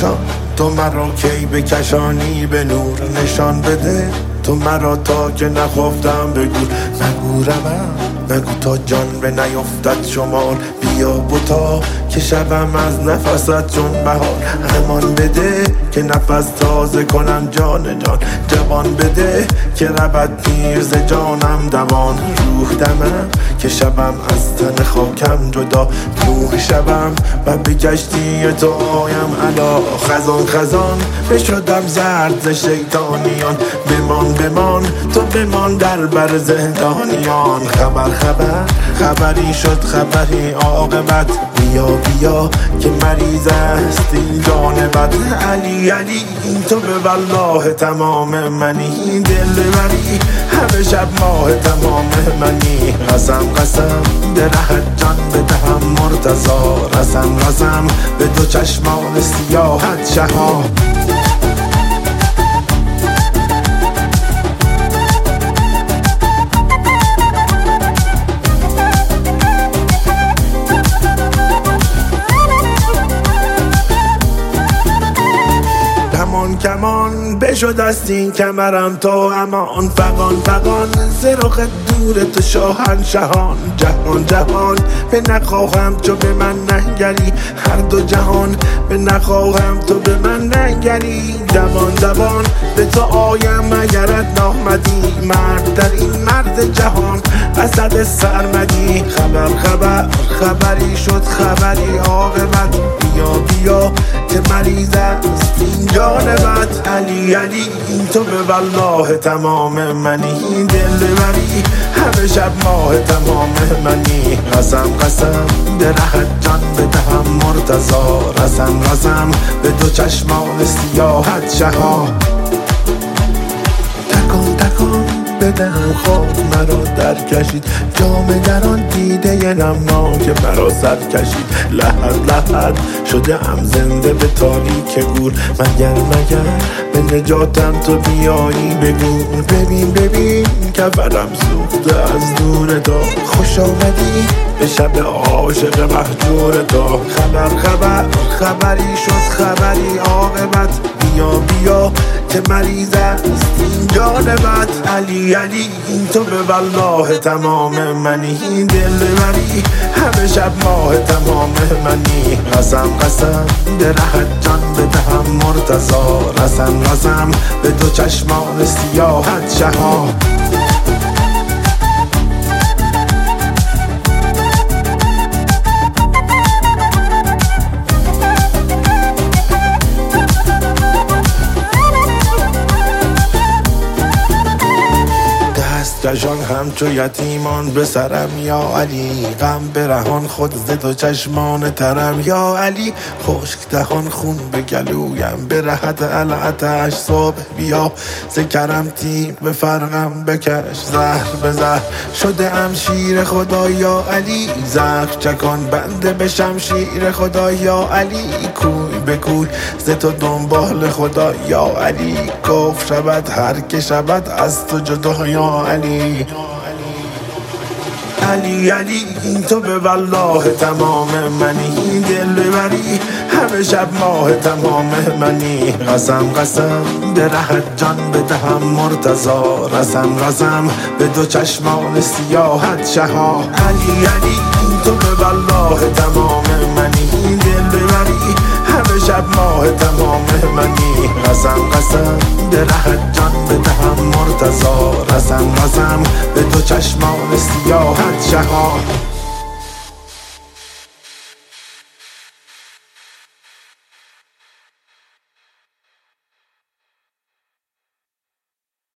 کشان تو مرا کی بکشانی به نور نشان بده تو مرا تا که نخفتم بگو نگو روم نگو تا جان به نیفتد شمار بیا بوتا که شبم از نفست چون بهار امان بده که نفس تازه کنم جان جوان بده که ربط پیر ز جانم دوان روح دمم که شبم از تن خاکم جدا روح شبم و به کشتی تو آیم علا خزان بشدم زرد ز شیطانیان بمان تو بمان در بر زندانیان خبری شد خبری عاقبت بیا که مریض است این جان بد علی تو به والله تمام منی دل بری همه شب ماه تمام منی قسم درهت جان بدهم مرتضا رسم به دو چشمان سیاحت شها کمان بشد است این کمرم تو امان فقان زرخ دور تو شاهنشهان جهان به نخواهم تو به من ننگری هر دو جهان به نخواهم تو به من ننگری دوان به تو آیم اگرت نامدی مرد در این مرد جهان اسد سرمدی خبری شد خبری عاقبت بیا که مریض است این جان بد علی تو به والله تمام منی دل بری همه شب ماه تمام منی قسم درهت جان بدهم مرتضا رسم به دو چشمان سیاحت شها تکان بدهم خاک مرا در کشید جام در آن دیده نمناک مرا سر کشید لحد شده ام زنده به تاریک گور مگر به نجاتم تو بیایی بگو ببین کفرم سوخته از دور تو خوش آمدی به شب عاشق مهجور تو خبری شد خبری عاقبت بیا که مریض است این جان بد علی تو به والله تمام منی دل بری همه شب ماه تمام منی قسم درهت جان بدهم مرتضا رسم به دو چشمان سیاحت شها کشان همچو یتیمان به سرم یا علی غم برهان خود ز دو چشمان ترم یا علی خشک دهان خون به گلویم برهت العتش صبح بیا ز کرم تیغ به فرقم بکش زهر به زهر شده ام شیر خدا یا علی زخم چکان بنده به شمشیر خدا یا علی کوی به کوی ز تو دنبال خدا یا علی کف شود هر که شود از تو جدا یا علی تو به والله تمام منی دل بری همه شب ماه تمام منی قسم درهت جان بدهم مرتضا رسم به دو چشمان سیاحت شها علی تو به والله تمام منی دل بری همه شب ماه تمام منی قسم درهت جان بدهم مرتضا رسم به دو چشمان سیاحت شها